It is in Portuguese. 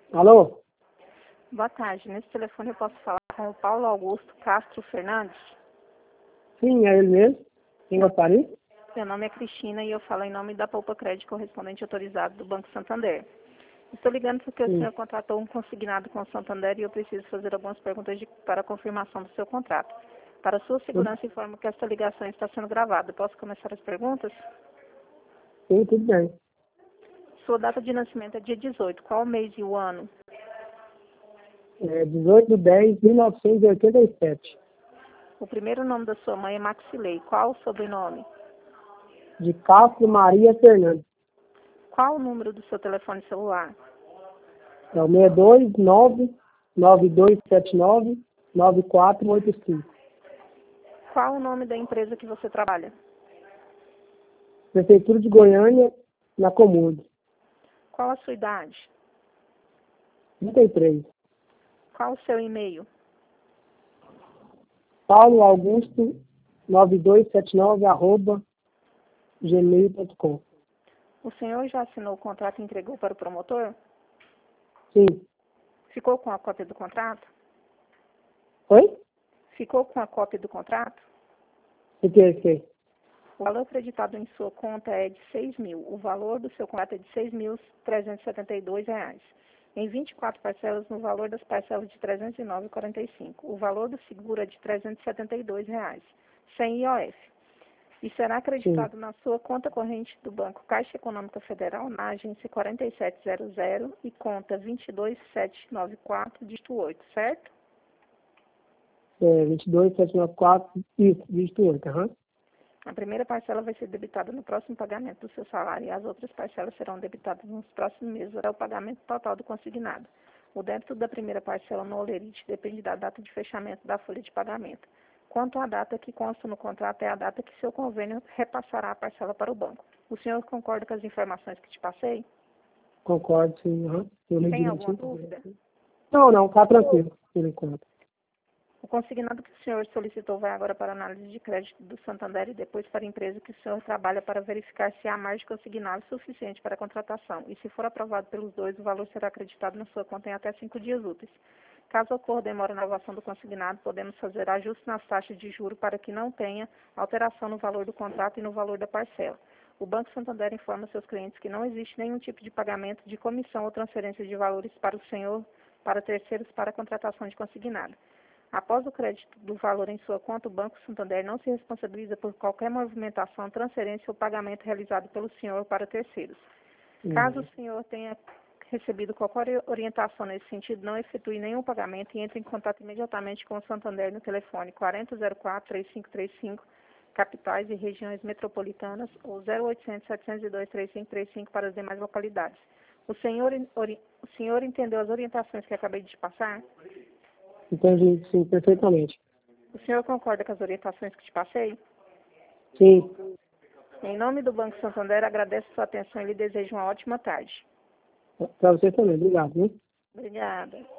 Alô? Boa tarde. Nesse telefone eu posso falar com o Paulo Augusto Castro Fernandes? Sim, é ele mesmo. Quem gostaria? Meu nome é Cristina e eu falo em nome da Poupa Crédito correspondente autorizado do Banco Santander. Estou ligando porque o Sim. senhor contratou um consignado com o Santander e eu preciso fazer algumas perguntas para a confirmação do seu contrato. Para sua segurança, informo que esta ligação está sendo gravada. Posso começar as perguntas? Sim, tudo bem. Sua data de nascimento é dia 18. Qual o mês e o ano? 18/10/1987. O primeiro nome da sua mãe é Maxilei. Qual o sobrenome? De Castro Maria Fernandes. Qual o número do seu telefone celular? É o 629-9279-9485. Qual o nome da empresa que você trabalha? Prefeitura de Goiânia, na Comune. Qual a sua idade? 33. Qual o seu e-mail? Paulo Augusto 9279@gmail.com. O senhor já assinou o contrato e entregou para o promotor? Sim. Ficou com a cópia do contrato? Oi? Ficou com a cópia do contrato? Fiquei. O valor acreditado em sua conta é de R$6.000. O valor do seu contrato é de R$6.372. Em 24 parcelas, no valor das parcelas de R$309,45. O valor do seguro é de R$372, sem IOF. E será acreditado na sua conta corrente do Banco Caixa Econômica Federal, na agência 4700 e conta 22794, dígito 8, certo? 22794, isso, dígito 8, aham. A primeira parcela vai ser debitada no próximo pagamento do seu salário e as outras parcelas serão debitadas nos próximos meses até o pagamento total do consignado. O débito da primeira parcela no holerite depende da data de fechamento da folha de pagamento. Quanto à data que consta no contrato, é a data que seu convênio repassará a parcela para o banco. O senhor concorda com as informações que te passei? Concordo, sim, aham. Eu li Tem alguma direitinho. dúvida? Não, tá tranquilo, por enquanto. O consignado que o senhor solicitou vai agora para análise de crédito do Santander e depois para a empresa que o senhor trabalha para verificar se há margem consignada suficiente para a contratação. E se for aprovado pelos dois, o valor será acreditado na sua conta em até 5 dias úteis. Caso ocorra demora na aprovação do consignado, podemos fazer ajustes nas taxas de juros para que não tenha alteração no valor do contrato e no valor da parcela. O Banco Santander informa seus clientes que não existe nenhum tipo de pagamento de comissão ou transferência de valores para o senhor, para terceiros, para a contratação de consignado. Após o crédito do valor em sua conta, o Banco Santander não se responsabiliza por qualquer movimentação, transferência ou pagamento realizado pelo senhor para terceiros. Caso o senhor tenha recebido qualquer orientação nesse sentido, não efetue nenhum pagamento e entre em contato imediatamente com o Santander no telefone 4004-3535, capitais e regiões metropolitanas, ou 0800-702-3535 para as demais localidades. O senhor entendeu as orientações que acabei de te passar? Entendi, sim, perfeitamente. O senhor concorda com as orientações que te passei? Sim. Em nome do Banco Santander, agradeço sua atenção e lhe desejo uma ótima tarde. Para você também, obrigado, né? Obrigada.